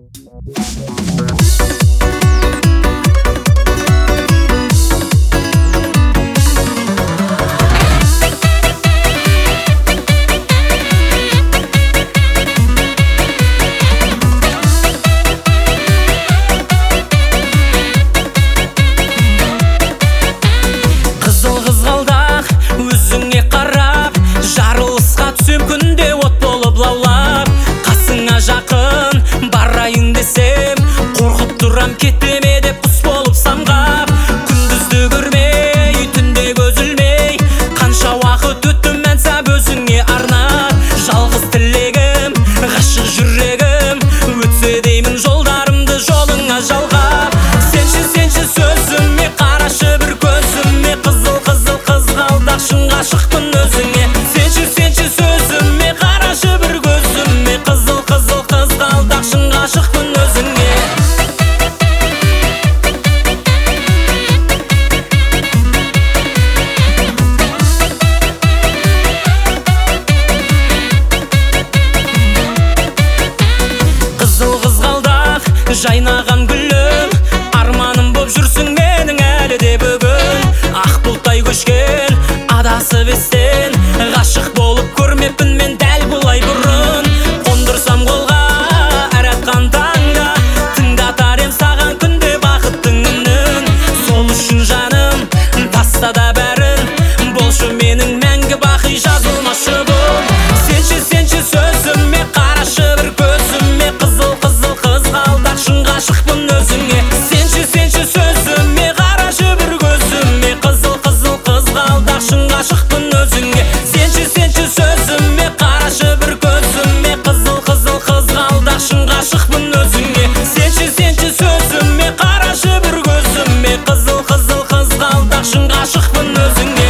Өзіңе қарап жарылысқа түсем күнде от болып лаулап, қасыңа жақын барайын десем қорқып тұрам кетпеме деп құс болып самғап. Күндізді көрмей түнде көз ілмей қанша уақыт өтті мәнсап өзіңе арнап. Жалғыз тілегім ғашық жүрегім өтсе деймін жолдарымды жолыңа жалғап. Сенші сөзіме қарашы бір көзіме, қызыл қызғалдақ шын ғашықпын өзіңе. Сенші сөзіме қарашы бір көзіме, қызыл қызғалдақ шын ғашықпын өзіңе. Қызыл қызғалдақ жайнаған гүлім, арманым боп жүрсің менің әлі де бүгін. Ақ бұлттай көшкен адасып естен, ғашық болып көрмеппін мен дәл бұлай бұрын. Қондырсам қолға әр атқан таңда, тыңдатар ем саған күнде бақыттың үнін. Сол үшін жаным таста да бәрін, болшы менің мәңгі бақи жазылмашы бұл. Сенші сөзіме қарашы бір көзіме, қызыл қызғалдақ шын ғашықпын өзіңе. Сенші сөзіме қарашы бір көзіме, қызыл қызғалдақ шын ғашықпын өзіңе. Сенші сөзіме қарашы бір көзіме, қызыл қызғалдақ шын ғашықпын өзіңе. Сенші сөзіме қарашы бір көзіме, қызыл қызғалдақ шын ғашықпын өзіңе.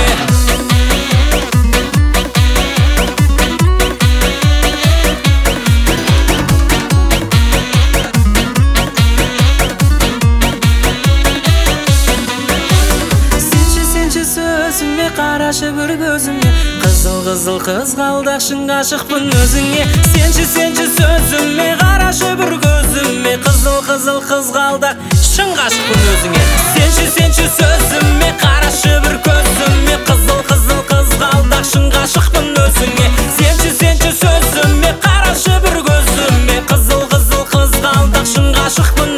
Сөзіме қарашы бір көзіме, қызыл қызғалдақ шын ғашықпын өзіңе. Сенші сөзіме қарашы бір көзіме, қызыл қызғалдақ шын ғашықпын өзіңе. Сенші сөзіме қарашы бір көзіме, қызыл қызғалдақ шын ғашықпын өзіңе. Сенші сөзіме қарашы бір көзіме, қызыл қызғалдақ шын ғашықпын